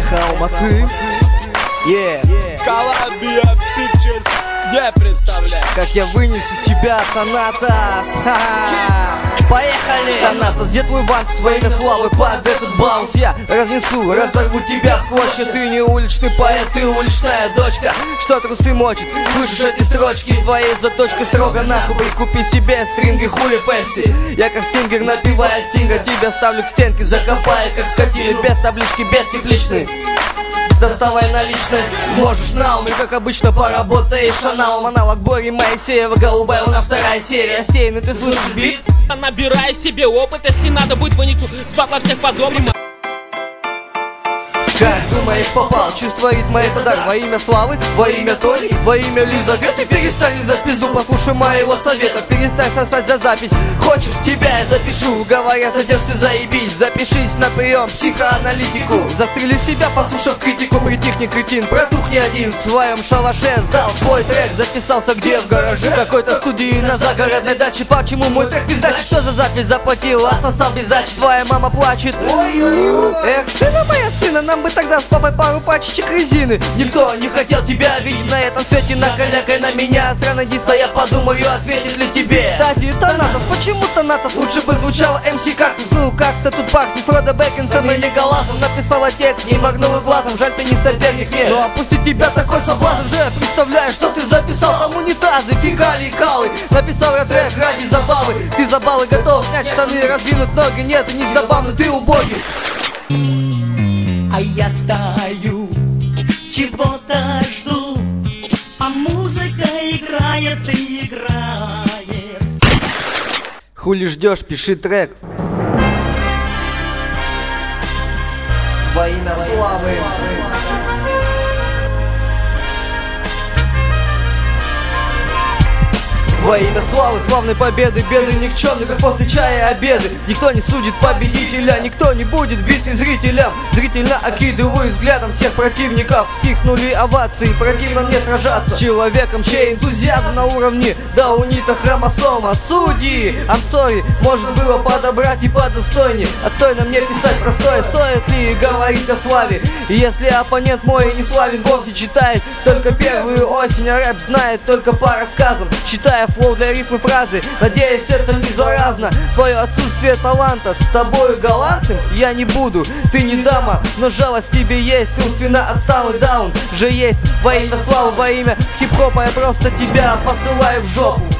Алматы. Columbia Pictures не представляет. Как я вынесу тебя, Танатос. Поехали! Танатос, где твой вант во имя славы под этот баунс? Я разнесу, разорву тебя в клочья. Ты не уличный поэт, ты уличная дочка, что трусы мочит. Слышишь эти строчки с твоей заточкой строго нахуй. Купи себе стринги, хули Пепси. Я как стингер, напивая стинга, тебя ставлю к стенке, закопая как скотина. Без таблички, без тепличной. Доставай наличность, можешь на уме, как обычно поработаешь аналом. Аналог Бори Моисеева, голубая луна, вторая серия. Стейный, ты слышишь бит? Набирай себе опыт, если надо будет вынесу с батла всех подобных. Как думаешь, попал, чувство ритма это дар. Во имя славы, во имя Тони, во имя Лизаветы. Перестань за пизду, послушай моего совета. Перестань сосать за запись, хочешь, тебя я запишу. Говорят, зайдешь ты заебись, запишись на прием психоаналитику. Застрели себя, послушав критику, притихни, кретин, протухни один. В своем шалаше сдал свой трек, записался где? В гараже какой-то студии на загородной даче. Почему мой трек пиздачит? Что за запись заплатил? Отсосал без дачи, твоя мама плачет. Эх, сына моя, сына, нам бы тогда с папой пару пачечек резины. Никто не хотел тебя видеть на этом свете. Накалякай на меня, сраный диса, я подумаю, ответит ли тебе. Кстати, Танатос, почему Танатос? Лучше бы звучал МС Кактус. Ну, как-то тут пахнет Фродо Бэкинсом или Галасом. Написала текст, не моргнула глазом, жаль, ты не соперник мне. Но опустить тебя такой соблазн же. Представляешь, что ты записал? Там унитазы, фекалии, калы. Написал я трек ради забавы. Ты за баллы готов снять штаны, раздвинуть ноги. Нет, не забавно, ты убогий. А я стою, чего-то жду, а музыка играет и играет. Хули ждешь, пиши трек. Во имя славы. Во имя славы, славной победы, беды никчемны, как после чая и обеды. Никто не судит победителя, никто не будет биться зрителям. Зрительно окидываю взглядом всех противников. Стихнули овации, противно мне сражаться человеком, чей энтузиазм на уровне даунита хромосома. Судьи, I'm sorry, может было подобрать и подостойнее. Отстойно мне писать простое, стоит ли говорить о славе? И если оппонент мой не славен, вовсе читает только первую осень, а рэп знает только по рассказам, читая флоу для рифмы фразы. Надеюсь, это не заразно. Твое отсутствие таланта с тобою галантным я не буду. Ты не дама, но жалость в тебе есть. Умственно отсталый даун же есть. Во имя славы, во имя хип-хопа я просто тебя посылаю в жопу.